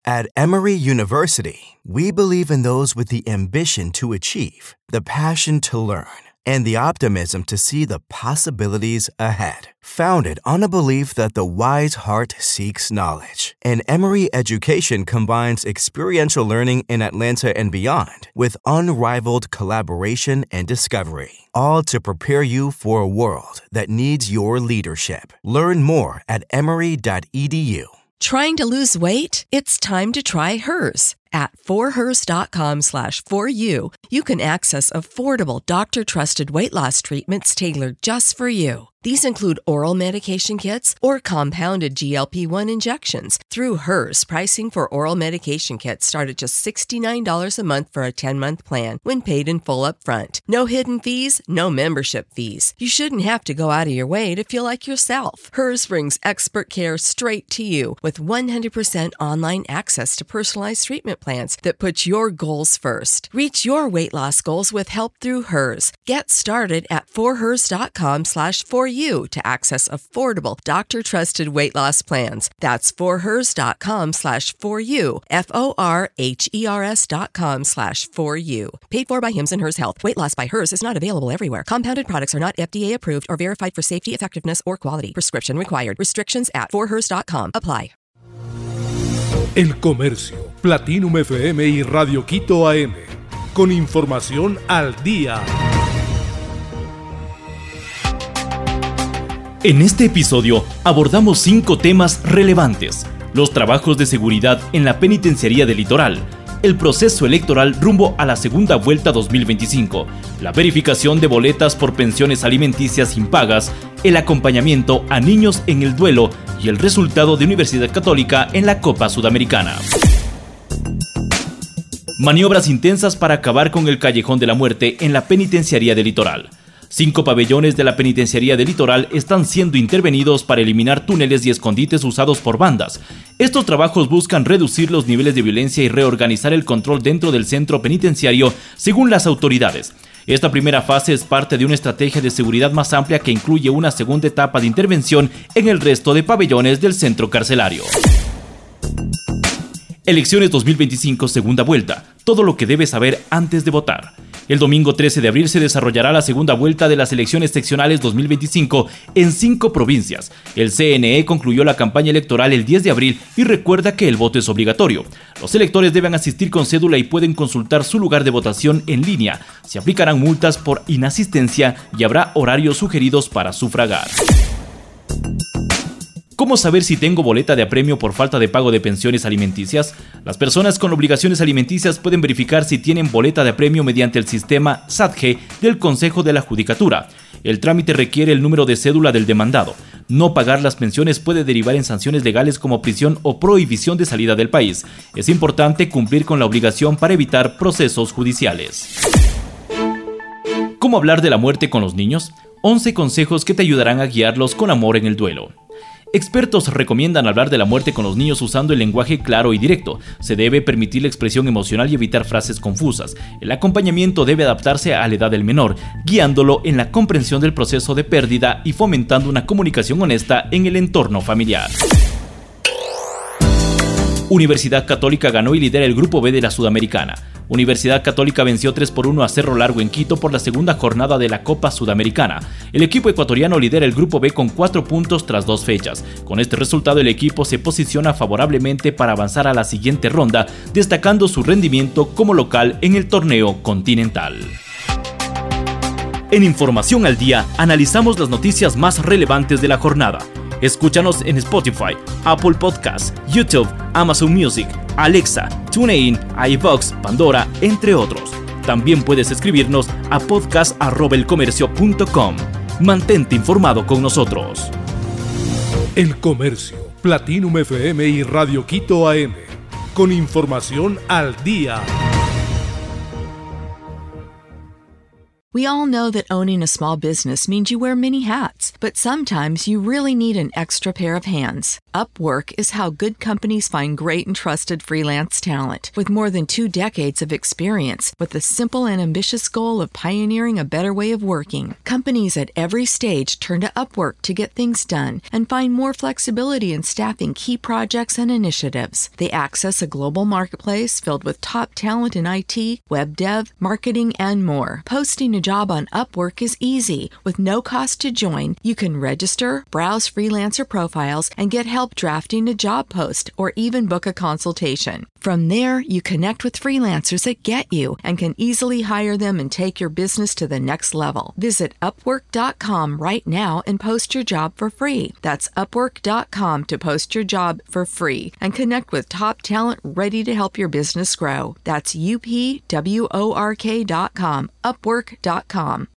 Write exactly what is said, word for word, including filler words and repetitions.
At Emory University, we believe in those with the ambition to achieve, the passion to learn, and the optimism to see the possibilities ahead. Founded on a belief that the wise heart seeks knowledge, and Emory education combines experiential learning in Atlanta and beyond with unrivaled collaboration and discovery, all to prepare you for a world that needs your leadership. Learn more at emory dot e d u. Trying to lose weight? It's time to try Hers. At forhers.com slash for you, you can access affordable doctor-trusted weight loss treatments tailored just for you. These include oral medication kits or compounded G L P one injections. Through Hers, pricing for oral medication kits start at just sixty-nine dollars a month for a ten-month plan when paid in full upfront. No hidden fees, no membership fees. You shouldn't have to go out of your way to feel like yourself. Hers brings expert care straight to you with one hundred percent online access to personalized treatment plans that put your goals first. Reach your weight loss goals with help through Hers. Get started at forhers.com slash for you to access affordable doctor-trusted weight loss plans. That's forhers.com slash for you, F O R H E R S dot com slash for you. Paid for by Hims and Hers Health. Weight loss by Hers is not available everywhere. Compounded products are not F D A approved or verified for safety, effectiveness, or quality. Prescription required. Restrictions at forhers dot com apply. El Comercio, Platinum F M y Radio Quito A M. Con información al día. En este episodio abordamos cinco temas relevantes: los trabajos de seguridad en la penitenciaría del Litoral, el proceso electoral rumbo a la segunda vuelta dos mil veinticinco, la verificación de boletas por pensiones alimenticias impagas, el acompañamiento a niños en el duelo y el resultado de Universidad Católica en la Copa Sudamericana. Maniobras intensas para acabar con el callejón de la muerte en la penitenciaría del Litoral. Cinco pabellones de la penitenciaría del Litoral están siendo intervenidos para eliminar túneles y escondites usados por bandas. Estos trabajos buscan reducir los niveles de violencia y reorganizar el control dentro del centro penitenciario, según las autoridades. Esta primera fase es parte de una estrategia de seguridad más amplia que incluye una segunda etapa de intervención en el resto de pabellones del centro carcelario. Elecciones dos mil veinticinco, segunda vuelta. Todo lo que debes saber antes de votar. El domingo trece de abril se desarrollará la segunda vuelta de las elecciones seccionales dos mil veinticinco en cinco provincias. El C N E concluyó la campaña electoral el diez de abril y recuerda que el voto es obligatorio. Los electores deben asistir con cédula y pueden consultar su lugar de votación en línea. Se aplicarán multas por inasistencia y habrá horarios sugeridos para sufragar. ¿Cómo saber si tengo boleta de apremio por falta de pago de pensiones alimenticias? Las personas con obligaciones alimenticias pueden verificar si tienen boleta de apremio mediante el sistema S A T G del Consejo de la Judicatura. El trámite requiere el número de cédula del demandado. No pagar las pensiones puede derivar en sanciones legales como prisión o prohibición de salida del país. Es importante cumplir con la obligación para evitar procesos judiciales. ¿Cómo hablar de la muerte con los niños? once consejos que te ayudarán a guiarlos con amor en el duelo. Expertos recomiendan hablar de la muerte con los niños usando el lenguaje claro y directo. Se debe permitir la expresión emocional y evitar frases confusas. El acompañamiento debe adaptarse a la edad del menor, guiándolo en la comprensión del proceso de pérdida y fomentando una comunicación honesta en el entorno familiar. Universidad Católica ganó y lidera el Grupo B de la Sudamericana. Universidad Católica venció tres por uno a Cerro Largo en Quito por la segunda jornada de la Copa Sudamericana. El equipo ecuatoriano lidera el Grupo B con cuatro puntos tras dos fechas. Con este resultado el equipo se posiciona favorablemente para avanzar a la siguiente ronda, destacando su rendimiento como local en el torneo continental. En Información al Día analizamos las noticias más relevantes de la jornada. Escúchanos en Spotify, Apple Podcasts, YouTube, Amazon Music, Alexa, TuneIn, iVoox, Pandora, entre otros. También puedes escribirnos a podcast arroba elcomercio punto com. Mantente informado con nosotros. El Comercio, Platinum F M y Radio Quito A M. Con información al día. We all know that owning a small business means you wear many hats, but sometimes you really need an extra pair of hands. Upwork is how good companies find great and trusted freelance talent. With more than two decades of experience, with the simple and ambitious goal of pioneering a better way of working, companies at every stage turn to Upwork to get things done and find more flexibility in staffing key projects and initiatives. They access a global marketplace filled with top talent in I T, web dev, marketing, and more. Posting a job on Upwork is easy. With no cost to join, you can register, browse freelancer profiles, and get help drafting a job post or even book a consultation. From there, you connect with freelancers that get you and can easily hire them and take your business to the next level. Visit upwork dot com right now and post your job for free. That's upwork dot com to post your job for free and connect with top talent ready to help your business grow. That's U P W O R K dot com, upwork dot com.